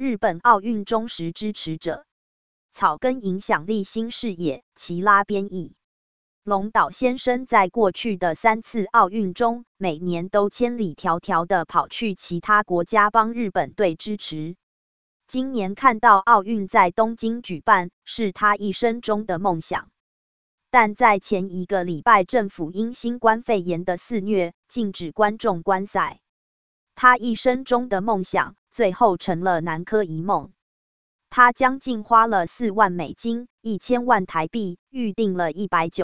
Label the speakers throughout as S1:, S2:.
S1: 日本奥运忠实支持者。草根影响力新视野，齐拉编译。龙岛先生在过去的3次奥运中，每年都千里迢迢地跑去其他国家帮日本队支持。今年看到奥运在东京举办，是他一生中的梦想。但在前1个礼拜，政府因新冠肺炎的肆虐，禁止观众观赛。他一生中的梦想，最后成了南柯一梦。他将近花了4万美金，1000万台币，预定了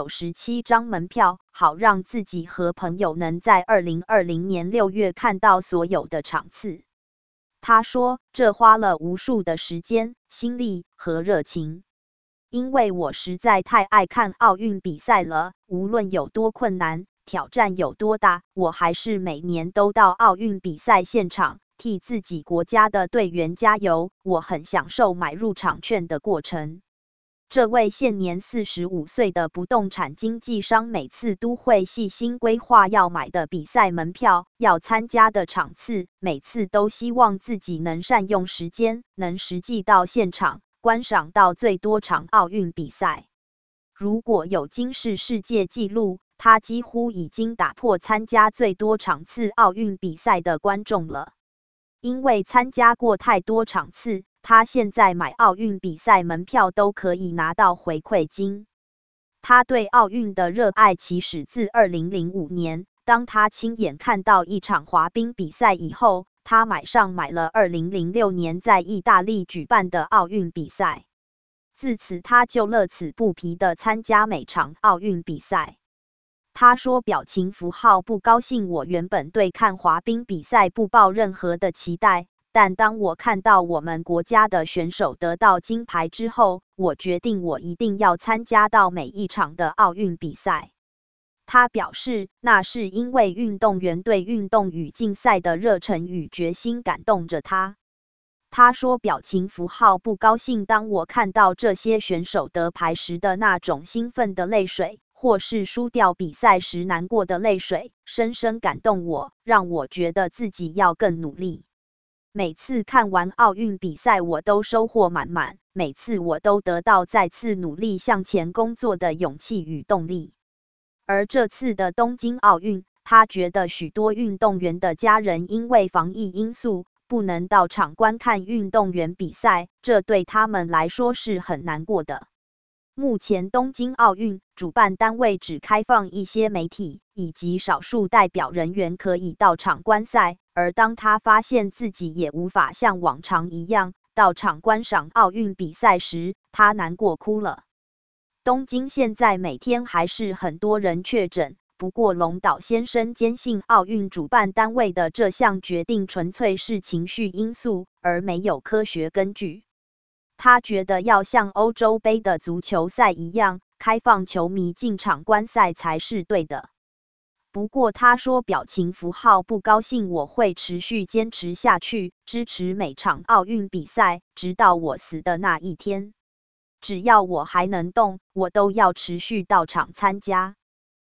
S1: 197张门票，好让自己和朋友能在2020年6月看到所有的场次。他说，这花了无数的时间、心力和热情。因为我实在太爱看奥运比赛了，无论有多困难，挑战有多大，我还是每年都到奥运比赛现场，替自己国家的队员加油。我很享受买入场券的过程。这位现年45岁的不动产经纪商每次都会细心规划要买的比赛门票，要参加的场次，每次都希望自己能善用时间，能实际到现场观赏到最多场奥运比赛。如果有金氏世界纪录，他几乎已经打破参加最多场次奥运比赛的观众了。因为参加过太多场次，他现在买奥运比赛门票都可以拿到回馈金。他对奥运的热爱起始自2005年，当他亲眼看到一场滑冰比赛以后，他买了2006年在意大利举办的奥运比赛。自此他就乐此不疲地参加每场奥运比赛。他说表情符号不高兴，我原本对看滑冰比赛不抱任何的期待，但当我看到我们国家的选手得到金牌之后，我决定我一定要参加到每一场的奥运比赛。他表示，那是因为运动员对运动与竞赛的热忱与决心感动着他。他说表情符号不高兴，当我看到这些选手得牌时的那种兴奋的泪水，或是输掉比赛时难过的泪水，深深感动我，让我觉得自己要更努力。每次看完奥运比赛，我都收获满满，每次我都得到再次努力向前工作的勇气与动力。而这次的东京奥运，他觉得许多运动员的家人因为防疫因素，不能到场观看运动员比赛，这对他们来说是很难过的。目前东京奥运主办单位只开放一些媒体以及少数代表人员可以到场观赛，而当他发现自己也无法像往常一样到场观赏奥运比赛时，他难过哭了。东京现在每天还是很多人确诊，不过龙岛先生坚信奥运主办单位的这项决定纯粹是情绪因素，而没有科学根据。他觉得要像欧洲杯的足球赛一样，开放球迷进场观赛才是对的。不过他说表情符号不高兴，我会持续坚持下去，支持每场奥运比赛，直到我死的那一天。只要我还能动，我都要持续到场参加。